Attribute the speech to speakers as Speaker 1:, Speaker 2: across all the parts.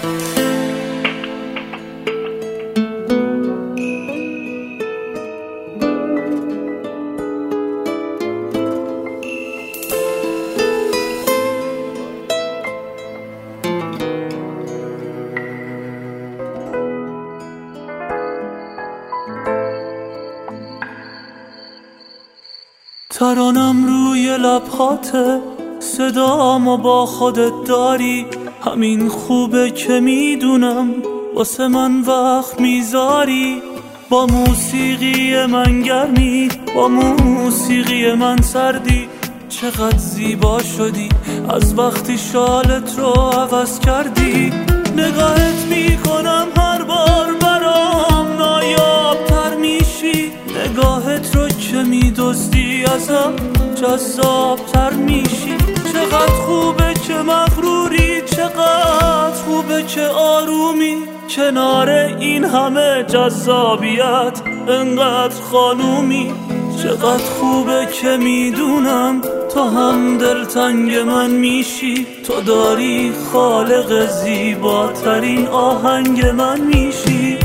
Speaker 1: ترانم روی لبهاته، صدامو با خودت داری. همین خوبه که میدونم واسه من وقت میذاری. با موسیقی من گرمی، با موسیقی من سردی. چقدر زیبا شدی از وقتی شالت رو عوض کردی. نگاهت میکنم هر بار برام نایاب‌تر میشی. نگاهت رو که میدزدی ازم جذاب‌تر میشی. چقدر خوبه که مغروری، چقدر خوبه که آرومی. کنار این همه جذابیت انقدر خانومی. چقدر خوبه که میدونم تو هم دلتنگ من میشی. تو داری خالق زیباترین آهنگ من میشی.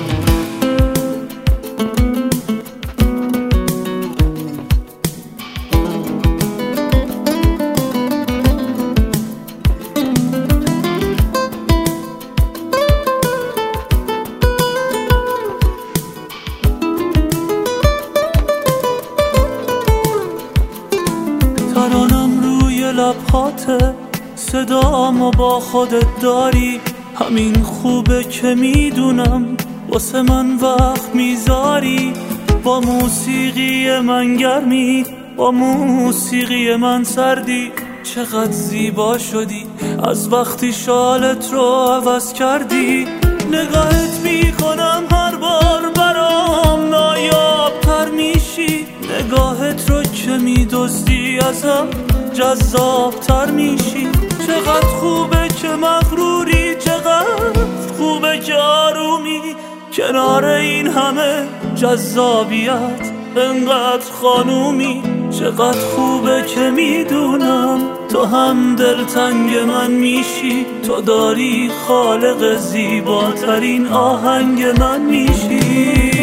Speaker 1: ترانم روی لبهاته، صدامو با خودت داری. همین خوبه که میدونم واسه من وقت میذاری. با موسیقی من گرمی، با موسیقی من سردی. چقدر زیبا شدی از وقتی شالت رو عوض کردی. نگاهت میکنم هر بار برام نایاب‌تر میشی. نگاهت رو که میدزدی ازم جذاب‌تر میشی. چقدر خوبه که مغروری، چقدر خوبه که آرومی. کنار این همه جذابیت انقدر خانومی. چقدر خوبه که میدونم تو هم دلتنگ من میشی. تو داری خالق زیباترین آهنگ من میشی.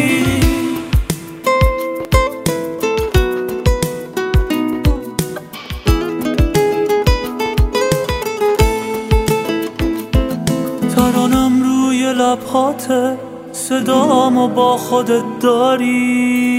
Speaker 1: ترانم روی لبهاته، صدامو با خودت داری.